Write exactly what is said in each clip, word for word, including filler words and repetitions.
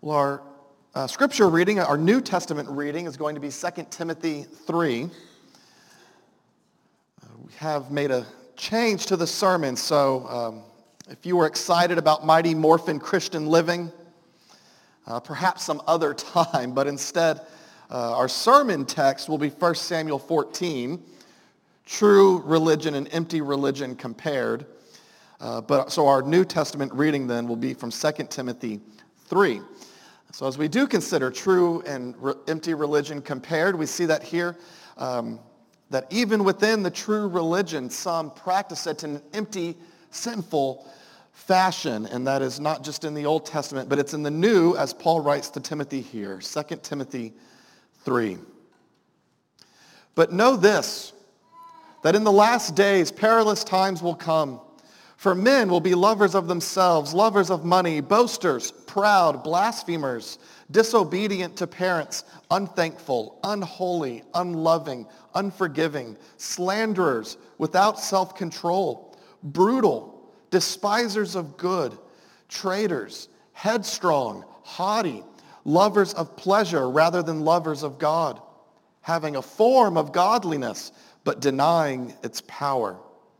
Well, our uh, scripture reading, our New Testament reading is going to be Second Timothy three. Uh, we have made a change to the sermon, so um, if you were excited about Mighty Morphin Christian Living, uh, perhaps some other time, but instead uh, our sermon text will be First Samuel fourteen, True Religion and Empty Religion Compared. Uh, but so our New Testament reading then will be from Second Timothy three. So as we do consider true and re- empty religion compared, we see that here, um, that even within the true religion, some practice it in an empty, sinful fashion. And that is not just in the Old Testament, but it's in the New, as Paul writes to Timothy here, Second Timothy three. But know this, that in the last days perilous times will come. For men will be lovers of themselves, lovers of money, boasters, proud, blasphemers, disobedient to parents, unthankful, unholy, unloving, unforgiving, slanderers, without self-control, brutal, despisers of good, traitors, headstrong, haughty, lovers of pleasure rather than lovers of God, having a form of godliness, but denying its power.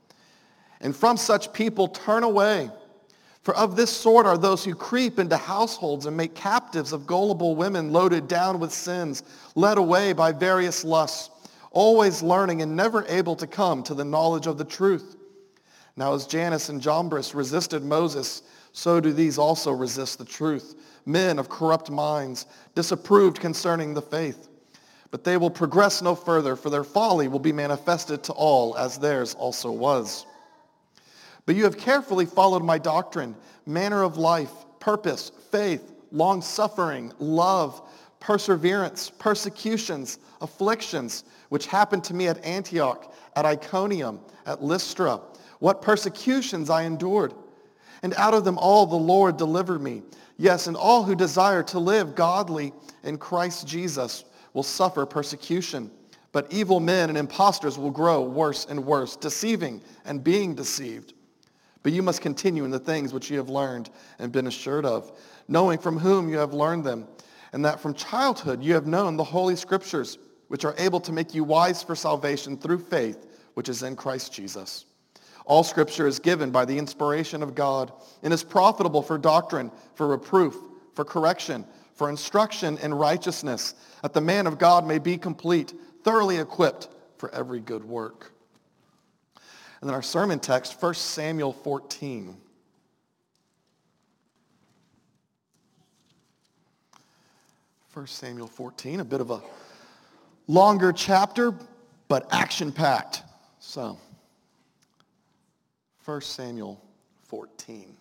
And from such people turn away. For of this sort are those who creep into households and make captives of gullible women loaded down with sins, led away by various lusts, always learning and never able to come to the knowledge of the truth. Now as Jannes and Jambres resisted Moses, so do these also resist the truth. Men of corrupt minds, disapproved concerning the faith. But they will progress no further, for their folly will be manifested to all, as theirs also was. But you have carefully followed my doctrine, manner of life, purpose, faith, long-suffering, love, perseverance, persecutions, afflictions, which happened to me at Antioch, at Iconium, at Lystra, what persecutions I endured. And out of them all the Lord delivered me. Yes, and all who desire to live godly in Christ Jesus will suffer persecution. But evil men and impostors will grow worse and worse, deceiving and being deceived. But you must continue in the things which you have learned and been assured of, knowing from whom you have learned them, and that from childhood you have known the Holy Scriptures, which are able to make you wise for salvation through faith, which is in Christ Jesus. All Scripture is given by the inspiration of God and is profitable for doctrine, for reproof, for correction, for instruction in righteousness, that the man of God may be complete, thoroughly equipped for every good work. And then our sermon text, First Samuel fourteen. First Samuel fourteen, a bit of a longer chapter, but action-packed. So, First Samuel fourteen.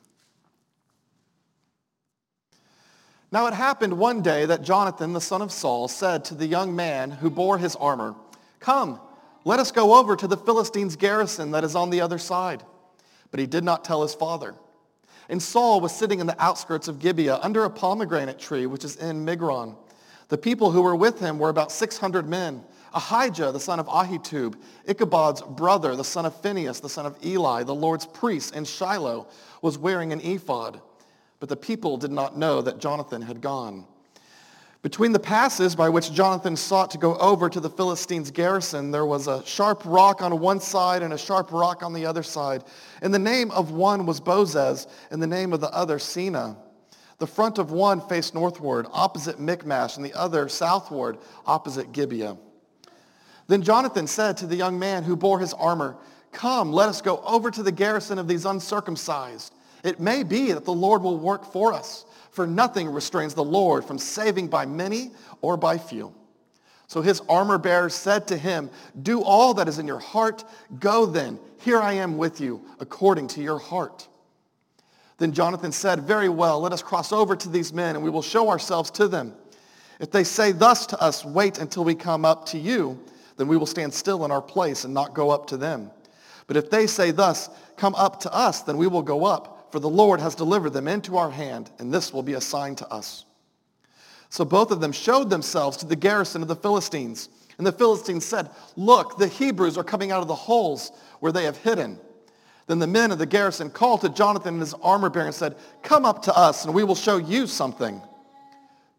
Now it happened one day that Jonathan, the son of Saul, said to the young man who bore his armor, "Come, let us go over to the Philistines' garrison that is on the other side." But he did not tell his father. And Saul was sitting in the outskirts of Gibeah under a pomegranate tree which is in Migron. The people who were with him were about six hundred men. Ahijah, the son of Ahitub, Ichabod's brother, the son of Phinehas, the son of Eli, the Lord's priest in Shiloh, was wearing an ephod. But the people did not know that Jonathan had gone. Between the passes by which Jonathan sought to go over to the Philistines' garrison, there was a sharp rock on one side and a sharp rock on the other side. And the name of one was Bozez, and the name of the other Sina. The front of one faced northward, opposite Michmash, and the other southward, opposite Gibeah. Then Jonathan said to the young man who bore his armor, "Come, let us go over to the garrison of these uncircumcised. It may be that the Lord will work for us. For nothing restrains the Lord from saving by many or by few." So his armor bearer said to him, "Do all that is in your heart. Go then. Here I am with you, according to your heart." Then Jonathan said, "Very well, let us cross over to these men, and we will show ourselves to them. If they say thus to us, 'Wait until we come up to you,' then we will stand still in our place and not go up to them. But if they say thus, 'Come up to us,' then we will go up. For the Lord has delivered them into our hand, and this will be a sign to us." So both of them showed themselves to the garrison of the Philistines. And the Philistines said, "Look, the Hebrews are coming out of the holes where they have hidden." Then the men of the garrison called to Jonathan and his armor bearer and said, "Come up to us, and we will show you something."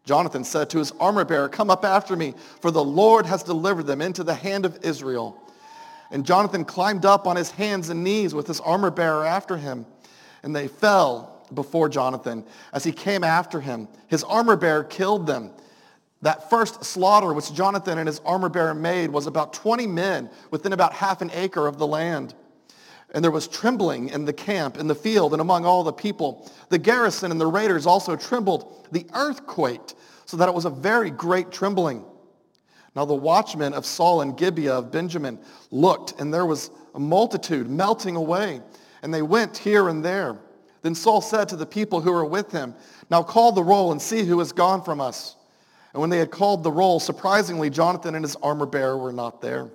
Jonathan said to his armor-bearer, "Come up after me, for the Lord has delivered them into the hand of Israel." And Jonathan climbed up on his hands and knees with his armor-bearer after him, and they fell before Jonathan as he came after him. His armor-bearer killed them. That first slaughter which Jonathan and his armor-bearer made was about twenty men within about half an acre of the land. And there was trembling in the camp, in the field, and among all the people. The garrison and the raiders also trembled. The earth quaked, so that it was a very great trembling. Now the watchmen of Saul and Gibeah of Benjamin looked, and there was a multitude melting away, and they went here and there. Then Saul said to the people who were with him, "Now call the roll and see who has gone from us." And when they had called the roll, surprisingly, Jonathan and his armor-bearer were not there.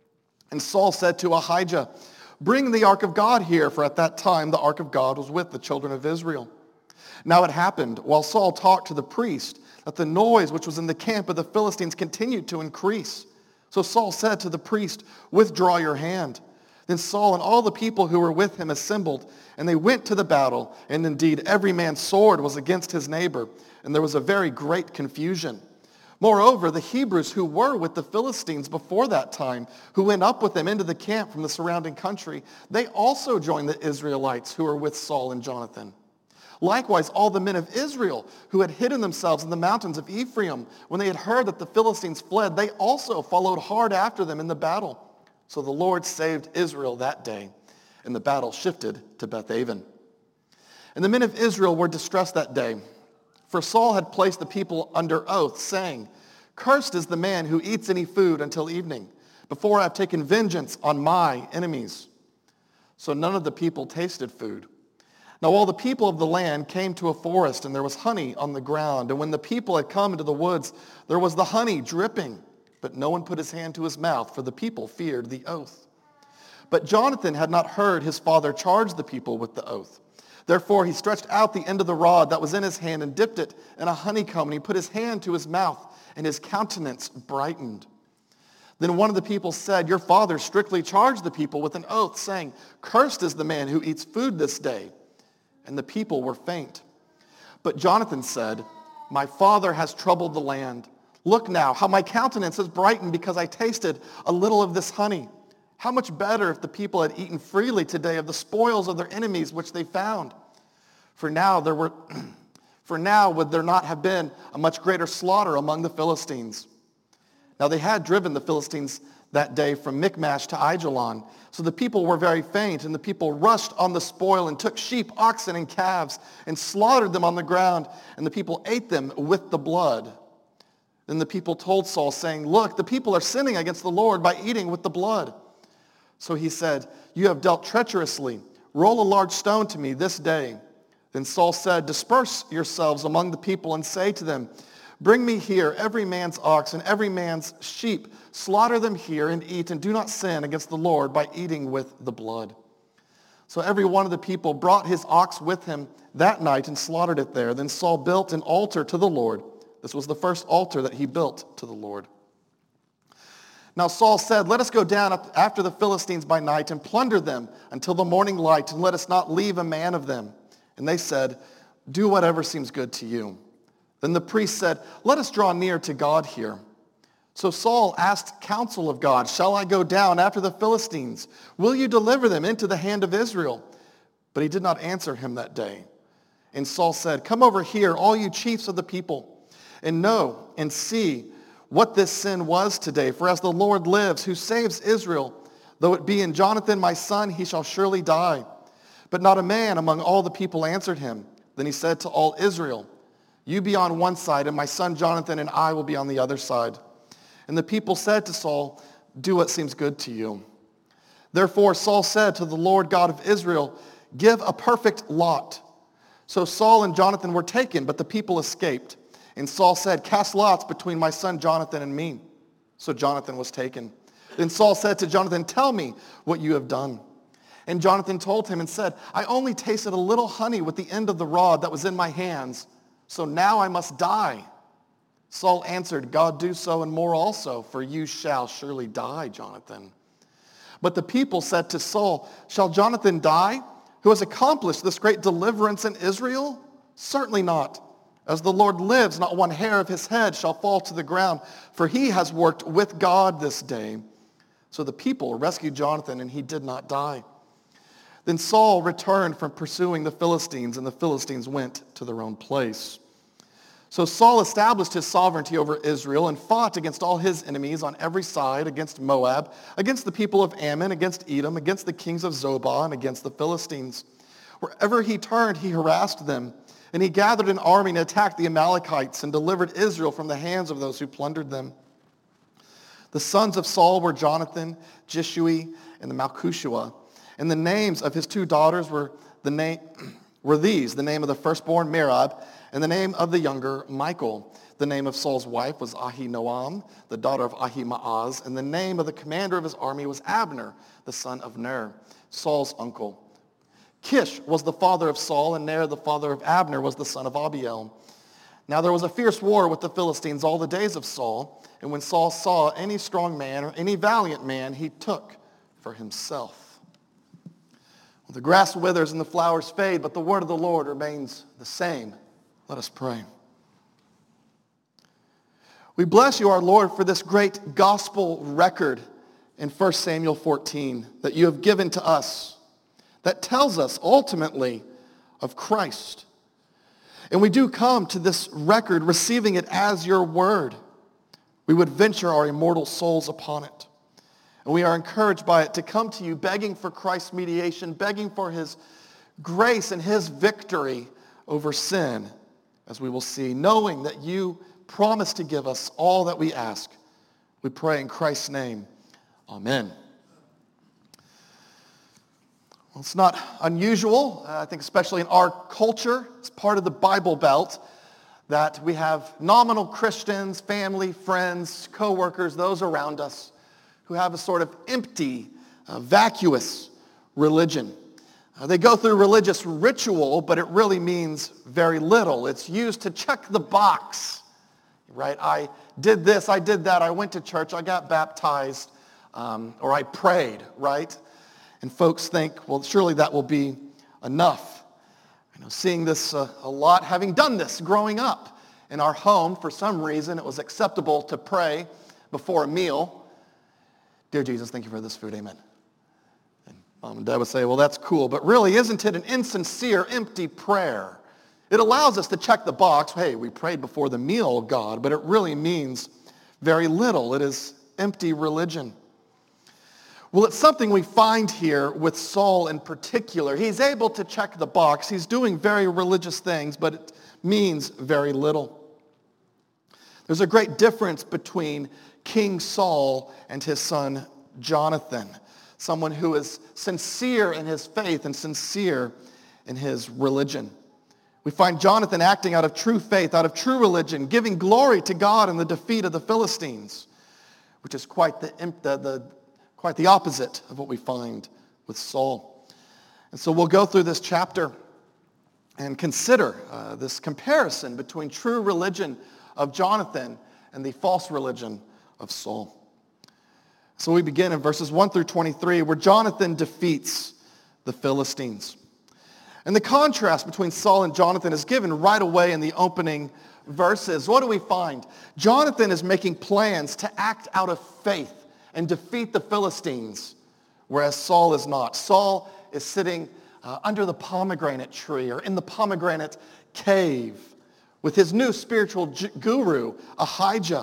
And Saul said to Ahijah, "Bring the ark of God here," for at that time the ark of God was with the children of Israel. Now it happened, while Saul talked to the priest, that the noise which was in the camp of the Philistines continued to increase. So Saul said to the priest, "Withdraw your hand." Then Saul and all the people who were with him assembled, and they went to the battle. And indeed every man's sword was against his neighbor, and there was a very great confusion. Moreover, the Hebrews who were with the Philistines before that time, who went up with them into the camp from the surrounding country, they also joined the Israelites who were with Saul and Jonathan. Likewise, all the men of Israel who had hidden themselves in the mountains of Ephraim, when they had heard that the Philistines fled, they also followed hard after them in the battle. So the Lord saved Israel that day, and the battle shifted to Bethaven. And the men of Israel were distressed that day, for Saul had placed the people under oath, saying, "Cursed is the man who eats any food until evening, before I have taken vengeance on my enemies." So none of the people tasted food. Now all the people of the land came to a forest, and there was honey on the ground. And when the people had come into the woods, there was the honey dripping, but no one put his hand to his mouth, for the people feared the oath. But Jonathan had not heard his father charge the people with the oath. Therefore he stretched out the end of the rod that was in his hand and dipped it in a honeycomb, and he put his hand to his mouth, and his countenance brightened. Then one of the people said, "Your father strictly charged the people with an oath, saying, 'Cursed is the man who eats food this day.' And the people were faint. But Jonathan said, 'My father has troubled the land. Look now, how my countenance has brightened because I tasted a little of this honey. How much better if the people had eaten freely today of the spoils of their enemies which they found. For now there were, for now would there not have been a much greater slaughter among the Philistines.' Now they had driven the Philistines that day from Michmash to Aijalon. So the people were very faint, and the people rushed on the spoil and took sheep, oxen, and calves, and slaughtered them on the ground, and the people ate them with the blood. Then the people told Saul, saying, 'Look, the people are sinning against the Lord by eating with the blood.' So he said, 'You have dealt treacherously. Roll a large stone to me this day.' Then Saul said, 'Disperse yourselves among the people and say to them, Bring me here every man's ox and every man's sheep. Slaughter them here and eat, and do not sin against the Lord by eating with the blood.' So every one of the people brought his ox with him that night and slaughtered it there. Then Saul built an altar to the Lord. This was the first altar that he built to the Lord. Now Saul said, 'Let us go down up after the Philistines by night and plunder them until the morning light, and let us not leave a man of them.' And they said, 'Do whatever seems good to you.' Then the priest said, 'Let us draw near to God here.' So Saul asked counsel of God, 'Shall I go down after the Philistines? Will you deliver them into the hand of Israel?' But he did not answer him that day. And Saul said, 'Come over here, all you chiefs of the people, and know and see what this sin was today. For as the Lord lives, who saves Israel, though it be in Jonathan my son, he shall surely die.' But not a man among all the people answered him. Then he said to all Israel, 'You be on one side, and my son Jonathan and I will be on the other side.' And the people said to Saul, 'Do what seems good to you.' Therefore Saul said to the Lord God of Israel, 'Give a perfect lot.' So Saul and Jonathan were taken, but the people escaped. And Saul said, 'Cast lots between my son Jonathan and me.' So Jonathan was taken. Then Saul said to Jonathan, 'Tell me what you have done.' And Jonathan told him and said, 'I only tasted a little honey with the end of the rod that was in my hands. So now I must die.' Saul answered, 'God do so and more also, for you shall surely die, Jonathan.' But the people said to Saul, 'Shall Jonathan die, who has accomplished this great deliverance in Israel? Certainly not. As the Lord lives, not one hair of his head shall fall to the ground, for he has worked with God this day." So the people rescued Jonathan, and he did not die. Then Saul returned from pursuing the Philistines, and the Philistines went to their own place. So Saul established his sovereignty over Israel and fought against all his enemies on every side, against Moab, against the people of Ammon, against Edom, against the kings of Zobah, and against the Philistines. Wherever he turned, he harassed them. And he gathered an army and attacked the Amalekites and delivered Israel from the hands of those who plundered them. The sons of Saul were Jonathan, Jishui, and the Malchishua. And the names of his two daughters were, the name, were these, the name of the firstborn Merab, and the name of the younger Michal. The name of Saul's wife was Ahinoam, the daughter of Ahimaaz, and the name of the commander of his army was Abner, the son of Ner, Saul's uncle. Kish was the father of Saul, and Ner, the father of Abner, was the son of Abiel. Now there was a fierce war with the Philistines all the days of Saul, and when Saul saw any strong man or any valiant man, he took for himself. Well, the grass withers and the flowers fade, but the word of the Lord remains the same. Let us pray. We bless you, our Lord, for this great gospel record in First Samuel fourteen that you have given to us, that tells us ultimately of Christ. And we do come to this record receiving it as your word. We would venture our immortal souls upon it. And we are encouraged by it to come to you begging for Christ's mediation, begging for his grace and his victory over sin, as we will see, knowing that you promise to give us all that we ask. We pray in Christ's name. Amen. Well, it's not unusual, uh, I think especially in our culture, it's part of the Bible Belt, that we have nominal Christians, family, friends, co-workers, those around us, who have a sort of empty, uh, vacuous religion. Uh, they go through religious ritual, but it really means very little. It's used to check the box, right? I did this, I did that, I went to church, I got baptized, um, or I prayed, right? And folks think, well, surely that will be enough. You know, seeing this uh, a lot, having done this growing up in our home, for some reason it was acceptable to pray before a meal. Dear Jesus, thank you for this food, amen. And mom and dad would say, well, that's cool, but really isn't it an insincere, empty prayer? It allows us to check the box, hey, we prayed before the meal, God, but it really means very little. It is empty religion. Well, it's something we find here with Saul in particular. He's able to check the box. He's doing very religious things, but it means very little. There's a great difference between King Saul and his son Jonathan, someone who is sincere in his faith and sincere in his religion. We find Jonathan acting out of true faith, out of true religion, giving glory to God in the defeat of the Philistines, which is quite the, the, the Quite the opposite of what we find with Saul. And so we'll go through this chapter and consider uh, this comparison between true religion of Jonathan and the false religion of Saul. So we begin in verses one through twenty-three, where Jonathan defeats the Philistines. And the contrast between Saul and Jonathan is given right away in the opening verses. What do we find? Jonathan is making plans to act out of faith and defeat the Philistines, whereas Saul is not. Saul is sitting uh, under the pomegranate tree or in the pomegranate cave with his new spiritual j- guru, Ahijah.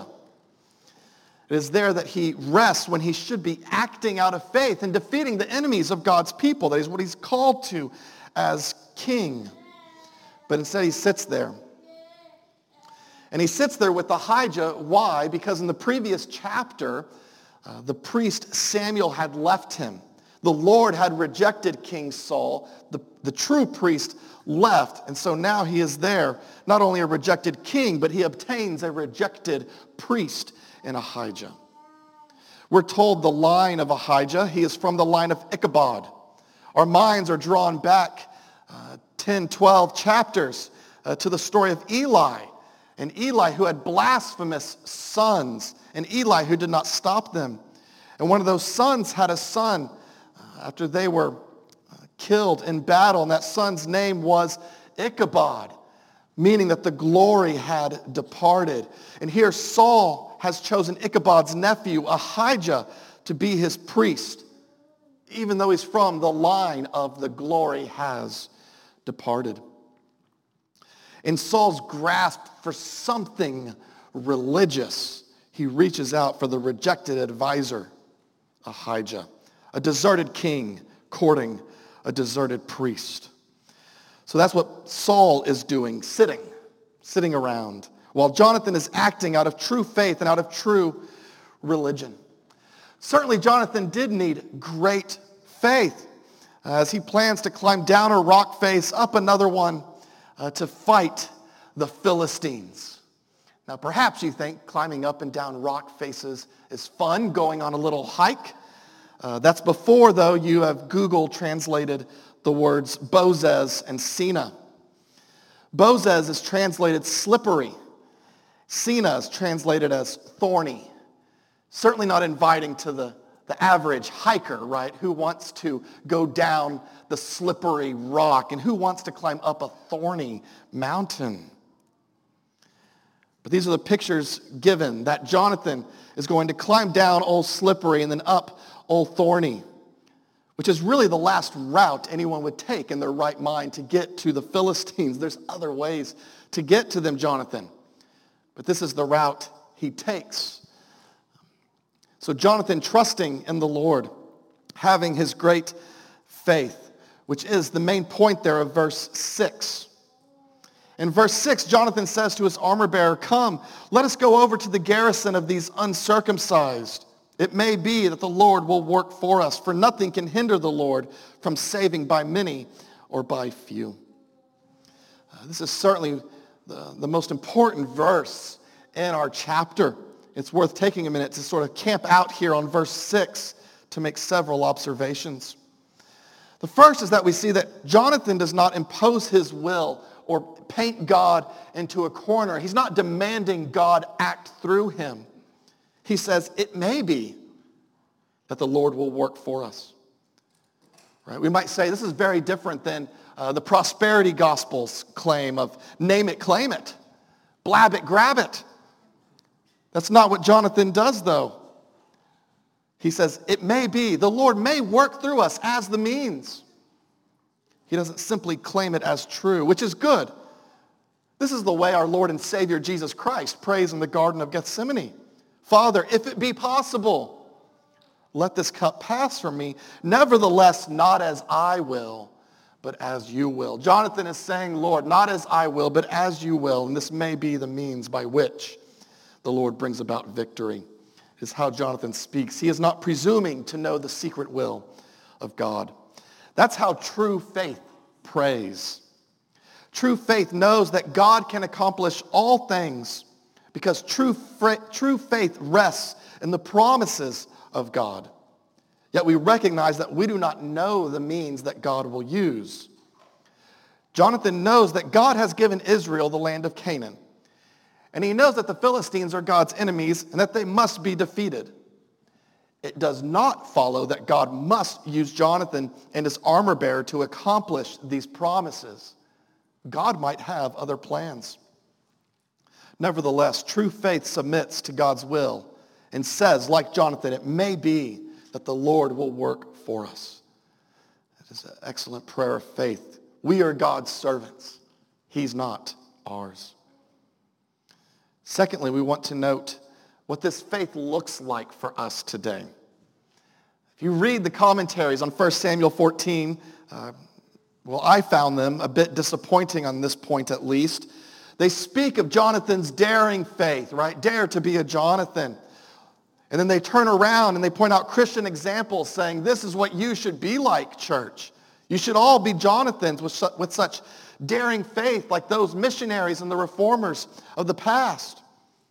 It is there that he rests when he should be acting out of faith and defeating the enemies of God's people. That is what he's called to as king. But instead he sits there. And he sits there with Ahijah. Why? Because in the previous chapter, Uh, the priest Samuel had left him. The Lord had rejected King Saul. The, the true priest left, and so now he is there, not only a rejected king, but he obtains a rejected priest in Ahijah. We're told the line of Ahijah, he is from the line of Ichabod. Our minds are drawn back uh, ten, twelve chapters uh, to the story of Eli. And Eli who had blasphemous sons, and Eli who did not stop them. And one of those sons had a son uh, after they were uh, killed in battle, and that son's name was Ichabod, meaning that the glory had departed. And here Saul has chosen Ichabod's nephew, Ahijah, to be his priest, even though he's from the line of the glory has departed. In Saul's grasp for something religious, he reaches out for the rejected advisor, Ahijah, a deserted king courting a deserted priest. So that's what Saul is doing, sitting, sitting around, while Jonathan is acting out of true faith and out of true religion. Certainly Jonathan did need great faith as he plans to climb down a rock face, up another one, uh, to fight the Philistines. Now perhaps you think climbing up and down rock faces is fun, going on a little hike. Uh, that's before, though, you have Google translated the words Bozez and Sina. Bozez is translated slippery. Sina is translated as thorny. Certainly not inviting to the, the average hiker, right? Who wants to go down the slippery rock and who wants to climb up a thorny mountain? But these are the pictures given, that Jonathan is going to climb down Old Slippery and then up Old Thorny, which is really the last route anyone would take in their right mind to get to the Philistines. There's other ways to get to them, Jonathan. But this is the route he takes. So Jonathan, trusting in the Lord, having his great faith, which is the main point there of verse six. In verse six, Jonathan says to his armor bearer, "Come, let us go over to the garrison of these uncircumcised. It may be that the Lord will work for us, for nothing can hinder the Lord from saving by many or by few." Uh, this is certainly the, the most important verse in our chapter. It's worth taking a minute to sort of camp out here on verse six to make several observations. The first is that we see that Jonathan does not impose his will or paint God into a corner. He's not demanding God act through him. He says, it may be that the Lord will work for us. Right? We might say this is very different than uh, the prosperity gospel's claim of name it, claim it, blab it, grab it. That's not what Jonathan does, though. He says, it may be, the Lord may work through us as the means. He doesn't simply claim it as true, which is good. This is the way our Lord and Savior Jesus Christ prays in the Garden of Gethsemane. Father, if it be possible, let this cup pass from me. Nevertheless, not as I will, but as you will. Jonathan is saying, Lord, not as I will, but as you will. And this may be the means by which the Lord brings about victory, is how Jonathan speaks. He is not presuming to know the secret will of God. That's how true faith prays. True faith knows that God can accomplish all things because true, true faith rests in the promises of God. Yet we recognize that we do not know the means that God will use. Jonathan knows that God has given Israel the land of Canaan. And he knows that the Philistines are God's enemies and that they must be defeated. It does not follow that God must use Jonathan and his armor bearer to accomplish these promises. God might have other plans. Nevertheless, true faith submits to God's will and says, like Jonathan, it may be that the Lord will work for us. That is an excellent prayer of faith. We are God's servants. He's not ours. Secondly, we want to note what this faith looks like for us today. If you read the commentaries on First Samuel fourteen, uh, well, I found them a bit disappointing on this point at least. They speak of Jonathan's daring faith, right? Dare to be a Jonathan. And then they turn around and they point out Christian examples saying, this is what you should be like, church. You should all be Jonathans with, su- with such daring faith like those missionaries and the reformers of the past.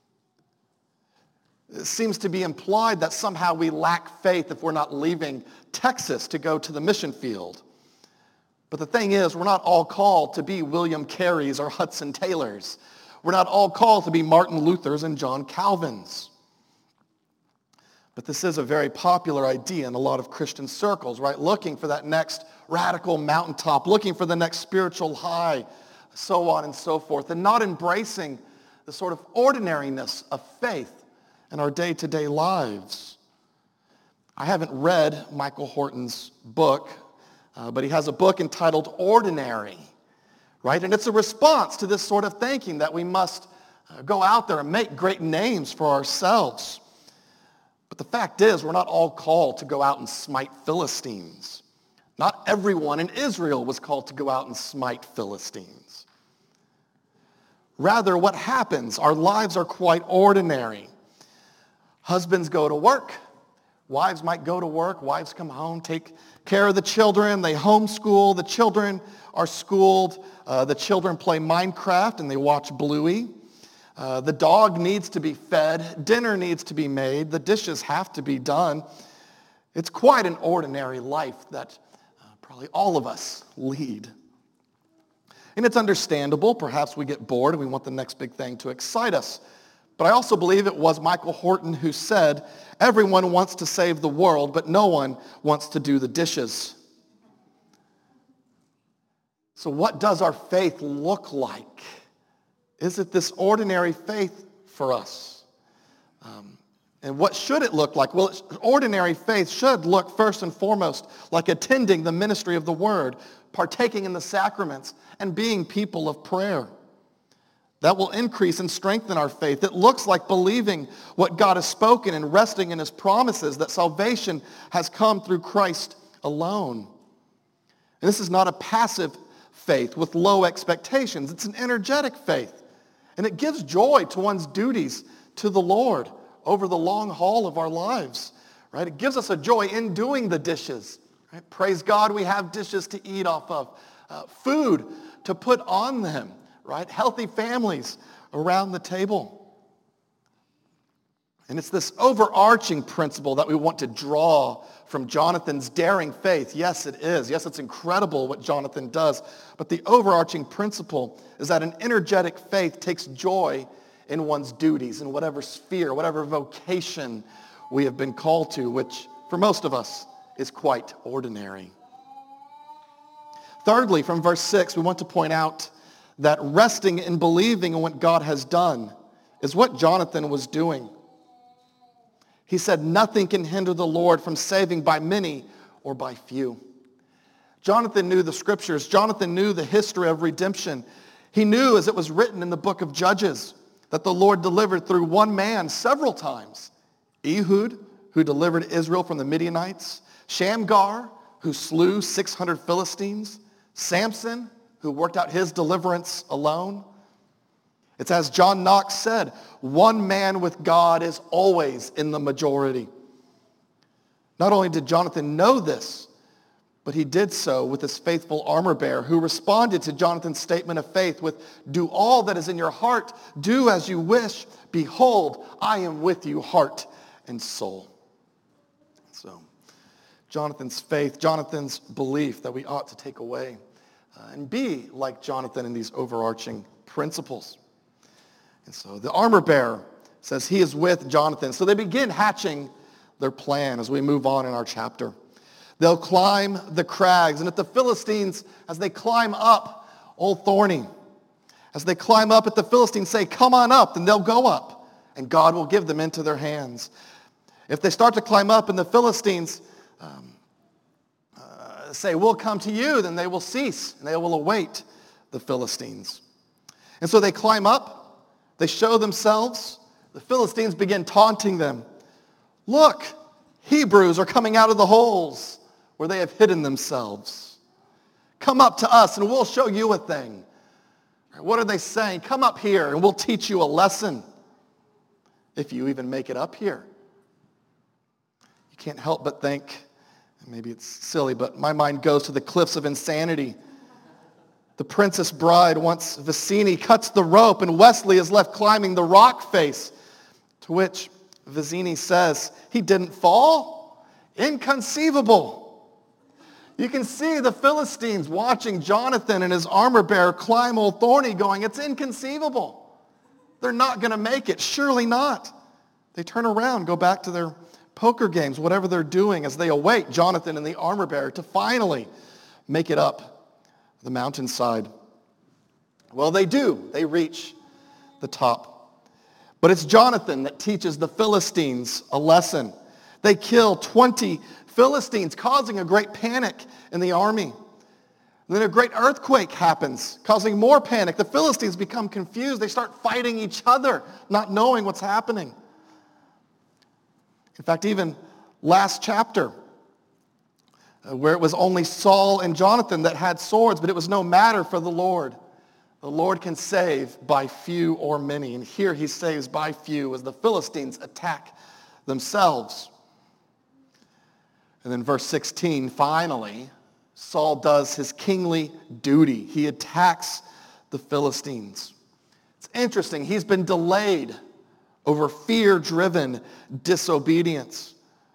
It seems to be implied that somehow we lack faith if we're not leaving Texas to go to the mission field. But the thing is, we're not all called to be William Carys or Hudson Taylors. We're not all called to be Martin Luthers and John Calvins. But this is a very popular idea in a lot of Christian circles, right? Looking for that next radical mountaintop, looking for the next spiritual high, so on and so forth, and not embracing the sort of ordinariness of faith in our day-to-day lives. I haven't read Michael Horton's book, uh, but he has a book entitled Ordinary, right? And it's a response to this sort of thinking that we must uh, go out there and make great names for ourselves. But the fact is, we're not all called to go out and smite Philistines. Not everyone in Israel was called to go out and smite Philistines. Rather, what happens, our lives are quite ordinary. Husbands go to work. Wives might go to work. Wives come home, take care of the children. They homeschool. The children are schooled. Uh, the children play Minecraft and they watch Bluey. Uh, the dog needs to be fed. Dinner needs to be made. The dishes have to be done. It's quite an ordinary life that uh, probably all of us lead. And it's understandable. Perhaps we get bored and we want the next big thing to excite us. But I also believe it was Michael Horton who said, everyone wants to save the world, but no one wants to do the dishes. So what does our faith look like? Is it this ordinary faith for us? Um, and what should it look like? Well, ordinary faith should look first and foremost like attending the ministry of the word, partaking in the sacraments, and being people of prayer. That will increase and strengthen our faith. It looks like believing what God has spoken and resting in his promises that salvation has come through Christ alone. And this is not a passive faith with low expectations. It's an energetic faith. And it gives joy to one's duties to the Lord over the long haul of our lives. Right? It gives us a joy in doing the dishes. Right? Praise God, we have dishes to eat off of. Uh, food to put on them. Right? Healthy families around the table. And it's this overarching principle that we want to draw from Jonathan's daring faith. Yes, it is. Yes, it's incredible what Jonathan does. But the overarching principle is that an energetic faith takes joy in one's duties, in whatever sphere, whatever vocation we have been called to, which for most of us is quite ordinary. Thirdly, from verse six, we want to point out that resting and believing in what God has done is what Jonathan was doing. He said, nothing can hinder the Lord from saving by many or by few. Jonathan knew the scriptures. Jonathan knew the history of redemption. He knew, as it was written in the book of Judges, that the Lord delivered through one man several times. Ehud, who delivered Israel from the Midianites. Shamgar, who slew six hundred Philistines. Samson, who worked out his deliverance alone. It's as John Knox said, one man with God is always in the majority. Not only did Jonathan know this, but he did so with his faithful armor bearer who responded to Jonathan's statement of faith with, do all that is in your heart, do as you wish. Behold, I am with you, heart and soul. So, Jonathan's faith, Jonathan's belief that we ought to take away uh, and be like Jonathan in these overarching principles. And so the armor bearer says he is with Jonathan. So they begin hatching their plan as we move on in our chapter. They'll climb the crags. And if the Philistines, as they climb up Old Thorny, as they climb up, if the Philistines say, come on up, then they'll go up. And God will give them into their hands. If they start to climb up and the Philistines um, uh, say, we'll come to you, then they will cease. And they will await the Philistines. And so they climb up. They show themselves. The Philistines begin taunting them. Look, Hebrews are coming out of the holes where they have hidden themselves. Come up to us and we'll show you a thing. What are they saying? Come up here and we'll teach you a lesson. If you even make it up here. You can't help but think, maybe it's silly, but my mind goes to the cliffs of insanity. The Princess Bride, once Vicini cuts the rope and Wesley is left climbing the rock face, to which Vicini says, he didn't fall? Inconceivable. You can see the Philistines watching Jonathan and his armor bearer climb Old Thorny going, it's inconceivable. They're not going to make it. Surely not. They turn around, go back to their poker games, whatever they're doing, as they await Jonathan and the armor bearer to finally make it up the mountainside. Well, they do. They reach the top. But it's Jonathan that teaches the Philistines a lesson. They kill twenty Philistines, causing a great panic in the army. And then a great earthquake happens, causing more panic. The Philistines become confused. They start fighting each other, not knowing what's happening. In fact, even last chapter, uh, where it was only Saul and Jonathan that had swords, but it was no matter for the Lord. The Lord can save by few or many. And here he saves by few as the Philistines attack themselves. And then verse sixteen, finally, Saul does his kingly duty. He attacks the Philistines. It's interesting. He's been delayed over fear-driven disobedience.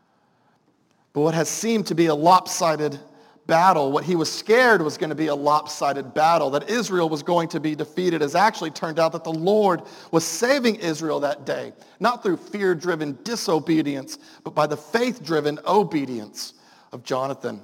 But what has seemed to be a lopsided battle, what he was scared was going to be a lopsided battle, that Israel was going to be defeated, has actually turned out that the Lord was saving Israel that day, not through fear-driven disobedience, but by the faith-driven obedience of Jonathan.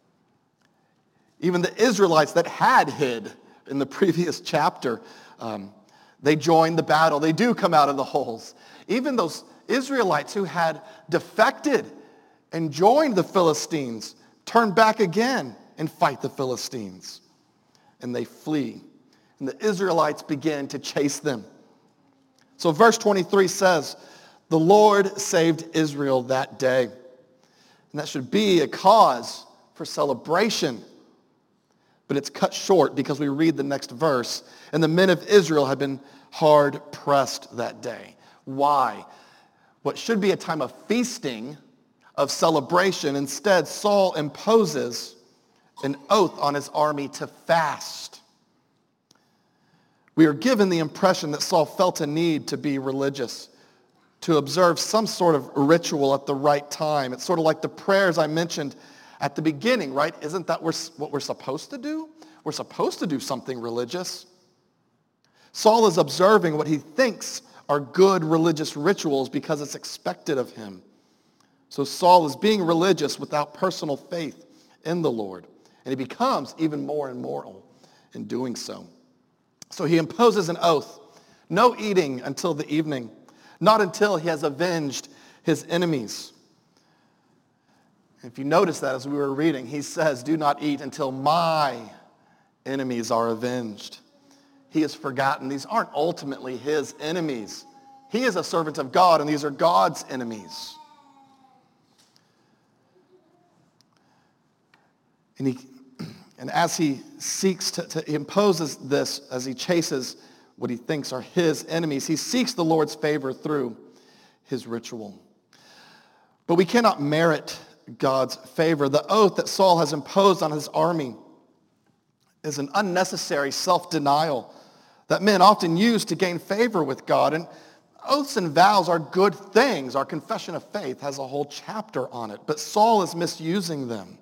Even the Israelites that had hid in the previous chapter, um, they joined the battle. They do come out of the holes. Even those Israelites who had defected and joined the Philistines turn back again and fight the Philistines. And they flee. And the Israelites begin to chase them. So verse twenty-three says, the Lord saved Israel that day. And that should be a cause for celebration. But it's cut short because we read the next verse. And the men of Israel had been hard pressed that day. Why? What should be a time of feasting, of celebration, instead Saul imposes an oath on his army to fast. We are given the impression that Saul felt a need to be religious, to observe some sort of ritual at the right time. It's sort of like the prayers I mentioned at the beginning, right? Isn't that what we're supposed to do? We're supposed to do something religious. Saul is observing what he thinks are good religious rituals because it's expected of him. So Saul is being religious without personal faith in the Lord. And he becomes even more immoral in doing so. So he imposes an oath. No eating until the evening. Not until he has avenged his enemies. If you notice that as we were reading, he says, do not eat until my enemies are avenged. He has forgotten these aren't ultimately his enemies. He is a servant of God, and these are God's enemies. And, he, and as he seeks to, to he imposes this, as he chases what he thinks are his enemies, he seeks the Lord's favor through his ritual. But we cannot merit God's favor. The oath that Saul has imposed on his army is an unnecessary self-denial that men often use to gain favor with God. And oaths and vows are good things. Our confession of faith has a whole chapter on it. But Saul is misusing them.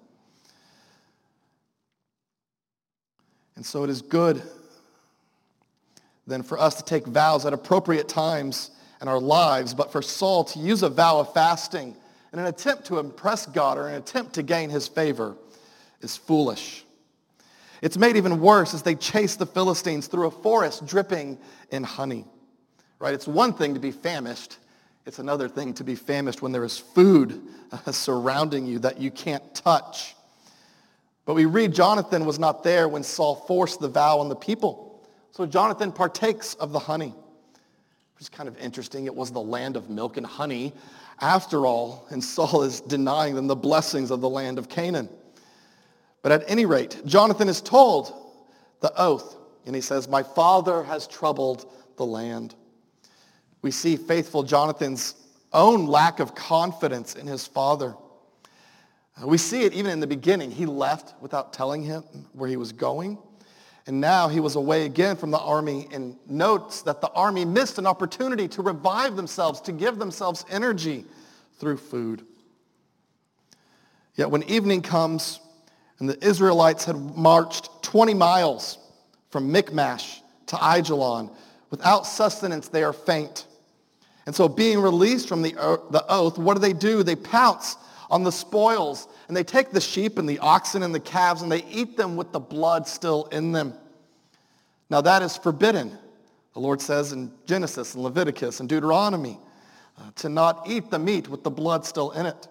And so it is good then for us to take vows at appropriate times in our lives, but for Saul to use a vow of fasting in an attempt to impress God or an attempt to gain his favor is foolish. It's made even worse as they chase the Philistines through a forest dripping in honey. Right? It's one thing to be famished. It's another thing to be famished when there is food surrounding you that you can't touch. But we read Jonathan was not there when Saul forced the vow on the people. So Jonathan partakes of the honey. Which is kind of interesting. It was the land of milk and honey after all, and Saul is denying them the blessings of the land of Canaan. But at any rate, Jonathan is told the oath, and he says, my father has troubled the land. We see faithful Jonathan's own lack of confidence in his father. We see it even in the beginning. He left without telling him where he was going. And now he was away again from the army and notes that the army missed an opportunity to revive themselves, to give themselves energy through food. Yet when evening comes and the Israelites had marched twenty miles from Michmash to Aijalon, without sustenance they are faint. And so being released from the, the oath, what do they do? They pounce on the spoils, and they take the sheep and the oxen and the calves, and they eat them with the blood still in them. Now that is forbidden. The Lord says in Genesis and Leviticus and Deuteronomy uh, to not eat the meat with the blood still in it.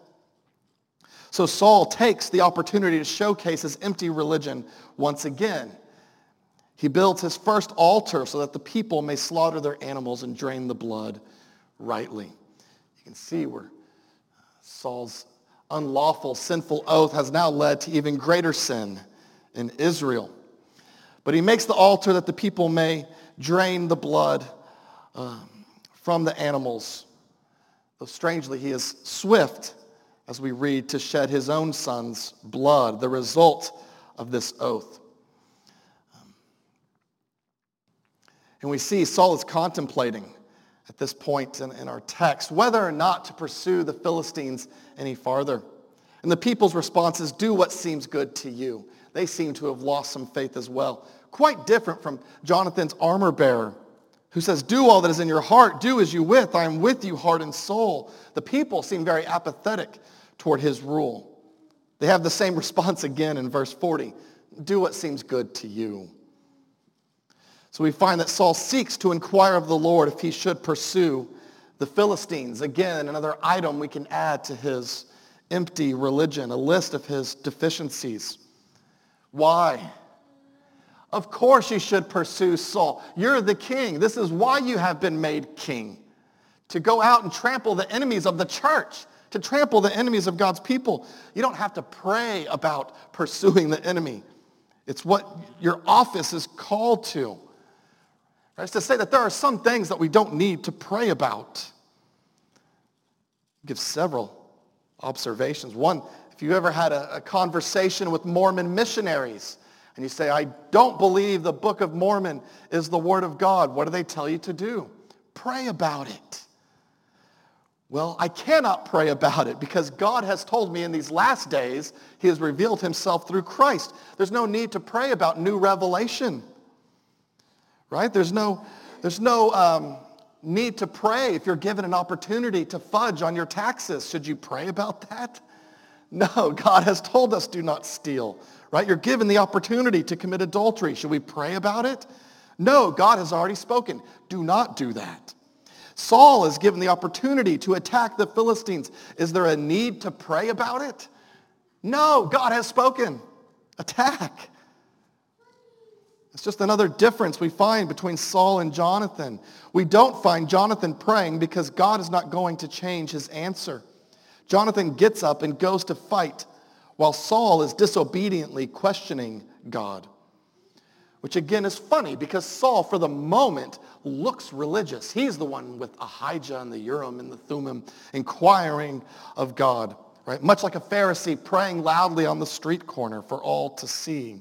So Saul takes the opportunity to showcase his empty religion once again. He builds his first altar so that the people may slaughter their animals and drain the blood rightly. You can see where Saul's unlawful, sinful oath has now led to even greater sin in Israel. But he makes the altar that the people may drain the blood um, from the animals. Though strangely, he is swift, as we read, to shed his own son's blood, the result of this oath. Um, and we see Saul is contemplating at this point in, in our text whether or not to pursue the Philistines any farther. And the people's response is, do what seems good to you. They seem to have lost some faith as well. Quite different from Jonathan's armor bearer, who says, do all that is in your heart. Do as you wish. I am with you, heart and soul. The people seem very apathetic toward his rule. They have the same response again in verse forty. Do what seems good to you. So we find that Saul seeks to inquire of the Lord if he should pursue the Philistines. Again, another item we can add to his empty religion, a list of his deficiencies. Why? Of course you should pursue Saul. You're the king. This is why you have been made king. To go out and trample the enemies of the church. To trample the enemies of God's people. You don't have to pray about pursuing the enemy. It's what your office is called to. Right? It's to say that there are some things that we don't need to pray about. I'll give several observations. One, if you ever had a, a conversation with Mormon missionaries, and you say, I don't believe the Book of Mormon is the Word of God, what do they tell you to do? Pray about it. Well, I cannot pray about it because God has told me in these last days he has revealed himself through Christ. There's no need to pray about new revelation. Right? There's no, there's no um, need to pray if you're given an opportunity to fudge on your taxes. Should you pray about that? No, God has told us do not steal. Right? You're given the opportunity to commit adultery. Should we pray about it? No, God has already spoken. Do not do that. Saul is given the opportunity to attack the Philistines. Is there a need to pray about it? No, God has spoken. Attack. It's just another difference we find between Saul and Jonathan. We don't find Jonathan praying because God is not going to change his answer. Jonathan gets up and goes to fight while Saul is disobediently questioning God. Which again is funny because Saul, for the moment, looks religious. He's the one with Ahijah and the Urim and the Thummim inquiring of God. Right? Much like a Pharisee praying loudly on the street corner for all to see.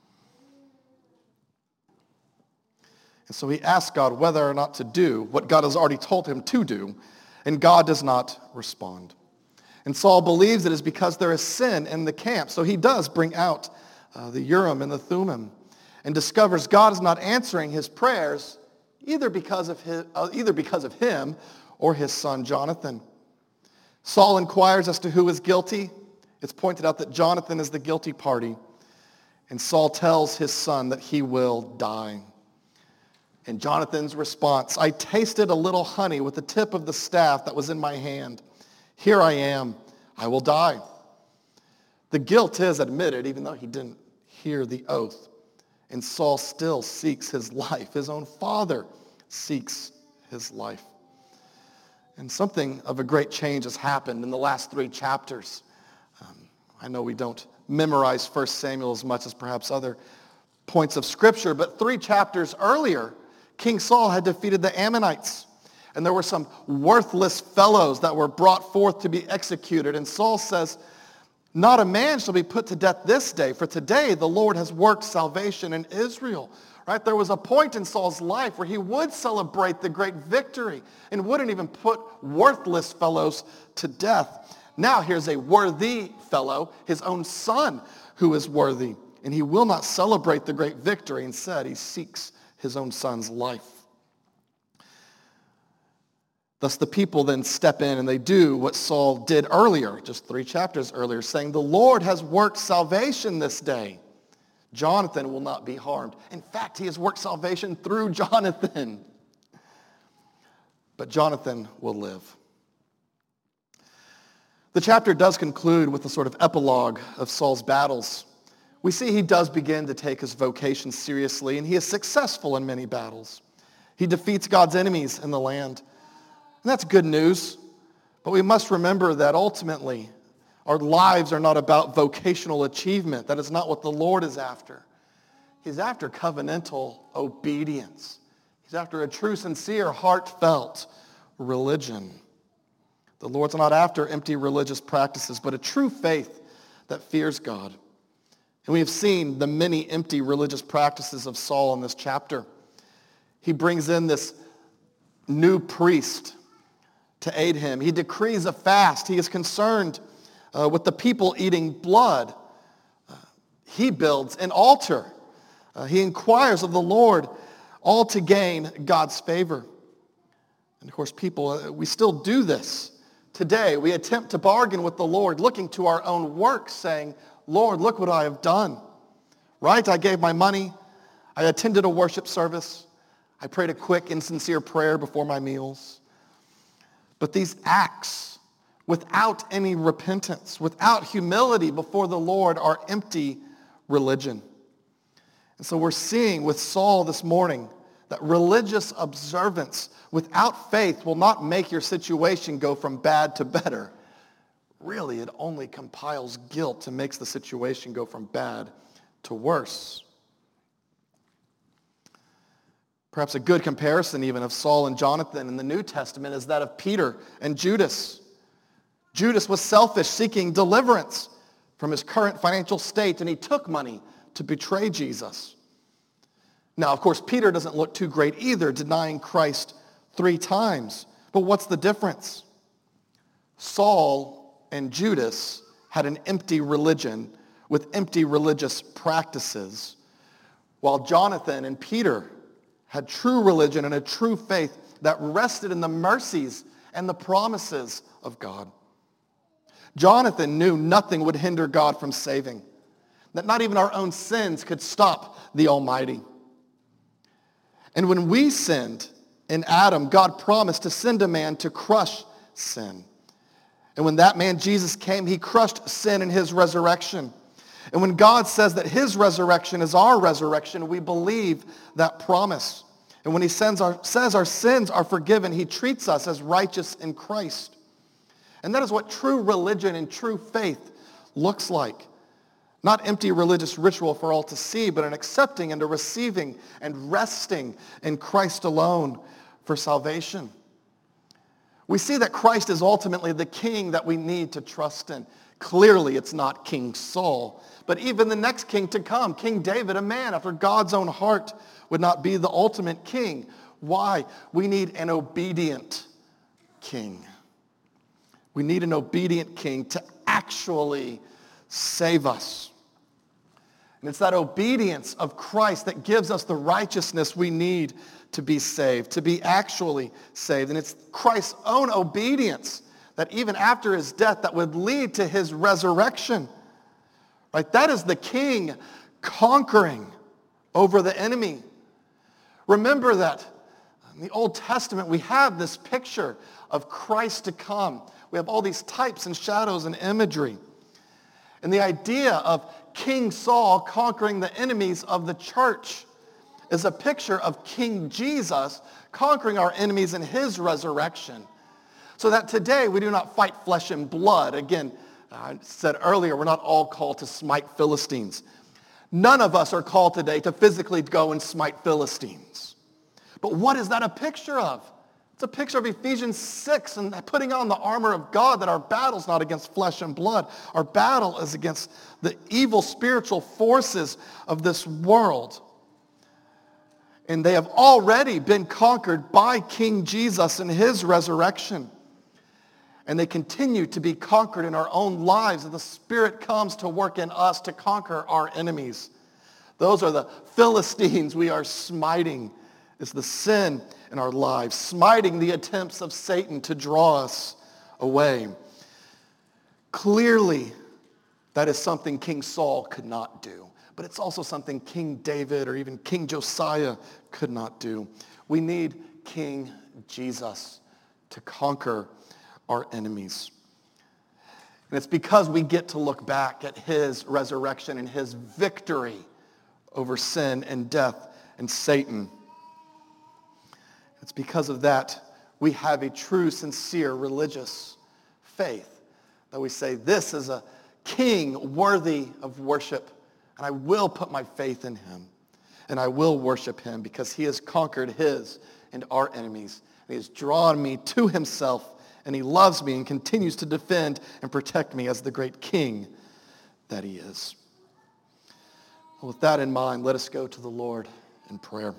And so he asks God whether or not to do what God has already told him to do, and God does not respond. And Saul believes it is because there is sin in the camp. So he does bring out uh, the Urim and the Thummim and discovers God is not answering his prayers either because of his, uh, either because of him or his son Jonathan. Saul inquires as to who is guilty. It's pointed out that Jonathan is the guilty party. And Saul tells his son that he will die. And Jonathan's response, I tasted a little honey with the tip of the staff that was in my hand. Here I am. I will die. The guilt is admitted, even though he didn't hear the oath. And Saul still seeks his life. His own father seeks his life. And something of a great change has happened in the last three chapters. Um, I know we don't memorize First Samuel as much as perhaps other points of Scripture, but three chapters earlier, King Saul had defeated the Ammonites. And there were some worthless fellows that were brought forth to be executed. And Saul says, not a man shall be put to death this day, for today the Lord has worked salvation in Israel. Right? There was a point in Saul's life where he would celebrate the great victory and wouldn't even put worthless fellows to death. Now here's a worthy fellow, his own son, who is worthy. And he will not celebrate the great victory. Instead, he seeks his own son's life. Thus the people then step in and they do what Saul did earlier, just three chapters earlier, saying, the Lord has worked salvation this day. Jonathan will not be harmed. In fact, he has worked salvation through Jonathan. But Jonathan will live. The chapter does conclude with a sort of epilogue of Saul's battles. We see he does begin to take his vocation seriously, and he is successful in many battles. He defeats God's enemies in the land. And that's good news. But we must remember that ultimately, our lives are not about vocational achievement. That is not what the Lord is after. He's after covenantal obedience. He's after a true, sincere, heartfelt religion. The Lord's not after empty religious practices, but a true faith that fears God. And we have seen the many empty religious practices of Saul in this chapter. He brings in this new priest to aid him. He decrees a fast. He is concerned uh, with the people eating blood. Uh, he builds an altar. Uh, he inquires of the Lord, all to gain God's favor. And of course, people, uh, we still do this. Today, we attempt to bargain with the Lord, looking to our own works, saying, Lord, look what I have done. Right? I gave my money. I attended a worship service. I prayed a quick and sincere prayer before my meals. But these acts, without any repentance, without humility before the Lord, are empty religion. And so we're seeing with Saul this morning that religious observance without faith will not make your situation go from bad to better. Really, it only compiles guilt and makes the situation go from bad to worse. Perhaps a good comparison even of Saul and Jonathan in the New Testament is that of Peter and Judas. Judas was selfish, seeking deliverance from his current financial state, and he took money to betray Jesus. Now, of course, Peter doesn't look too great either, denying Christ three times. But what's the difference? Saul and Judas had an empty religion with empty religious practices, while Jonathan and Peter had true religion and a true faith that rested in the mercies and the promises of God. Jonathan knew nothing would hinder God from saving, that not even our own sins could stop the Almighty. And when we sinned in Adam, God promised to send a man to crush sin. And when that man, Jesus, came, he crushed sin in his resurrection. And when God says that his resurrection is our resurrection, we believe that promise. And when he sends our, says our sins are forgiven, he treats us as righteous in Christ. And that is what true religion and true faith looks like. Not empty religious ritual for all to see, but an accepting and a receiving and resting in Christ alone for salvation. We see that Christ is ultimately the king that we need to trust in. Clearly, it's not King Saul, but even the next king to come, King David, a man after God's own heart, would not be the ultimate king. Why? We need an obedient king. We need an obedient king to actually save us. And it's that obedience of Christ that gives us the righteousness we need to be saved, to be actually saved. And it's Christ's own obedience that even after his death that would lead to his resurrection. Right? That is the king conquering over the enemy. Remember that in the Old Testament we have this picture of Christ to come. We have all these types and shadows and imagery. And the idea of King Saul conquering the enemies of the church is a picture of King Jesus conquering our enemies in his resurrection. So that today we do not fight flesh and blood. Again, I said earlier, we're not all called to smite Philistines. None of us are called today to physically go and smite Philistines. But what is that a picture of? It's a picture of Ephesians six and putting on the armor of God, that our battle's not against flesh and blood. Our battle is against the evil spiritual forces of this world. And they have already been conquered by King Jesus in his resurrection. And they continue to be conquered in our own lives as the Spirit comes to work in us to conquer our enemies. Those are the Philistines we are smiting. It's the sin in our lives, smiting the attempts of Satan to draw us away. Clearly, that is something King Saul could not do. but it's also something King David or even King Josiah could not do. We need King Jesus to conquer our enemies. And it's because we get to look back at his resurrection and his victory over sin and death and Satan. It's because of that we have a true, sincere religious faith that we say, this is a king worthy of worship, and I will put my faith in him, and I will worship him because he has conquered his and our enemies. And he has drawn me to himself, and he loves me and continues to defend and protect me as the great king that he is. Well, with that in mind, let us go to the Lord in prayer.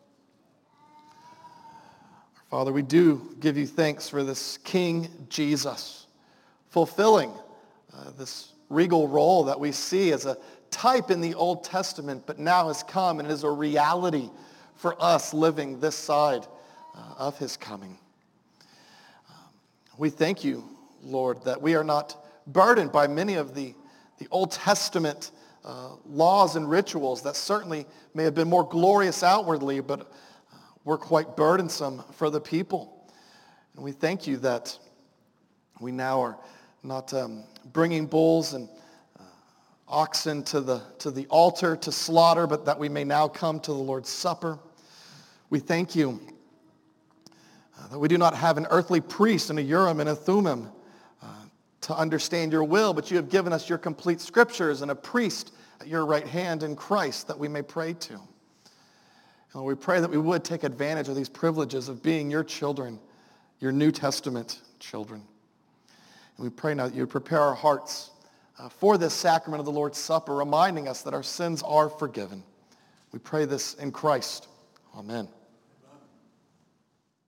Father, we do give you thanks for this King Jesus fulfilling uh, this regal role that we see as a type in the Old Testament, but now has come and is a reality for us living this side uh, of his coming. Um, we thank you, Lord, that we are not burdened by many of the, the Old Testament uh, laws and rituals that certainly may have been more glorious outwardly, but uh, were quite burdensome for the people. And we thank you that we now are not um, bringing bulls and uh, oxen to the, to the altar to slaughter, but that we may now come to the Lord's Supper. We thank you uh, that we do not have an earthly priest and a Urim and a Thummim uh, to understand your will, but you have given us your complete scriptures and a priest at your right hand in Christ that we may pray to. And we pray that we would take advantage of these privileges of being your children, your New Testament children. And we pray now that you would prepare our hearts uh, for this sacrament of the Lord's Supper, reminding us that our sins are forgiven. We pray this in Christ. Amen.